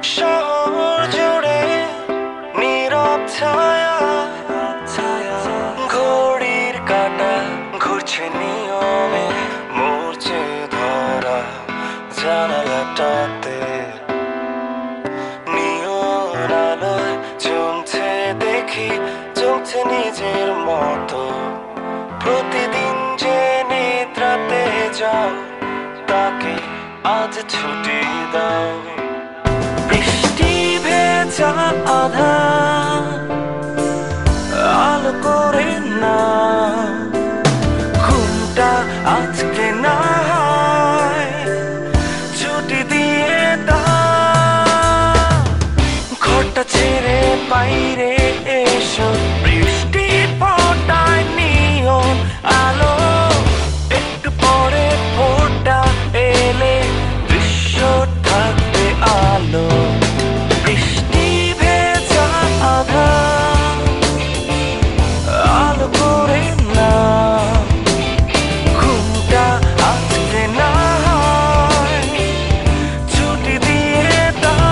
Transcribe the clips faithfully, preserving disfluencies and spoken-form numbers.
শহর জুড়ে নীরব ছায়া, ঘড়ির কাঁটা ঘুরছে নিয়মে, মরছে ধরা জানালাটাতে। নিয়ন আলোয় জমছে দেখি, জমছে নিজের মতো। প্রতিদিন যে নিদ্রাতে যাও, তাকে আজ ছুটি দাও। বৃষ্টি ভেজা আধার আলো করে না, ঘুমটা আজকে না হয় ছুটি দিয়ে দাও। ঘরটা ছেড়ে বাইরে এসো, বৃষ্টি ফোটায় নিয়ন আলো। একটু পরে ফোটা এলে দৃশ্য থাকবে আলো। বৃষ্টি ভেজা আধার আলো করে না, ঘুমটা আজকে না হয় ছুটি দিয়ে দাও।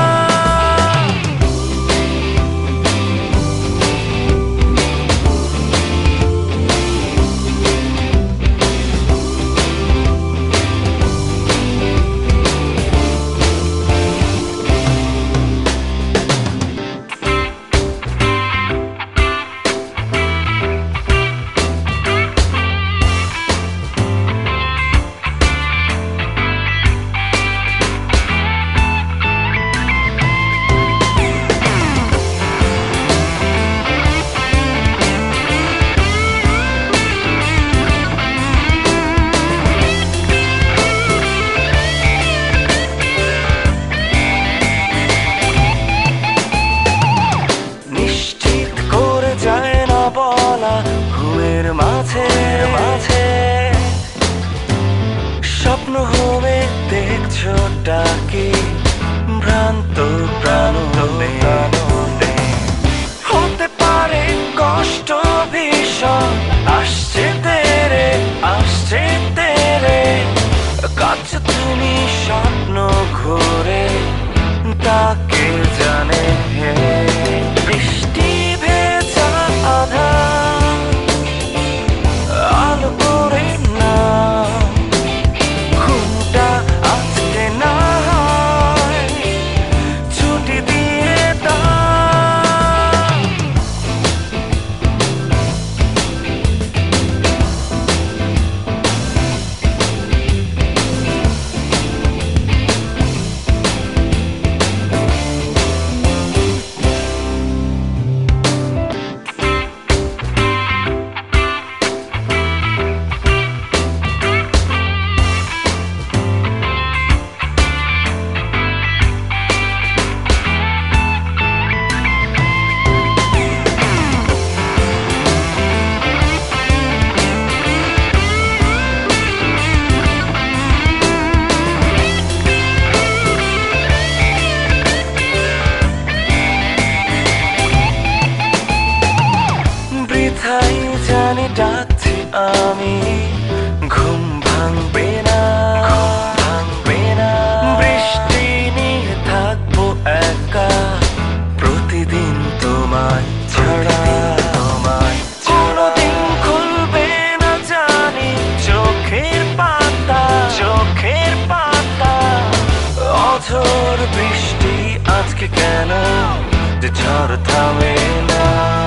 ঘুমের মাঝে মাঝে স্বপ্ন হবে দেখছো ডাকি, ভ্রান্ত প্রাণনে হতে পারে কষ্ট ভীষণ। আসছে তেরে আসছে তেরে কাছে তুমি স্বপ্ন ঘুরে, তাকে জানে হে। বৃষ্টি ভেজা আধার আলো করে না, ঘুমটা আজকে না হয় ছুটি দিয়ে দাও। বৃথাই জানি ডাকছি আমি, ঘুম ভাঙবে না ভাঙবে না। বৃষ্টি নিয়ে থাকবো একা, প্রতিদিন তোমায় ছাড়া তোমায় কোনোদিন খুলবে না জানি চোখের পাতা চোখের পাতা। অঝোর বৃষ্টি আজকে কেন যে ঝড় থামে না।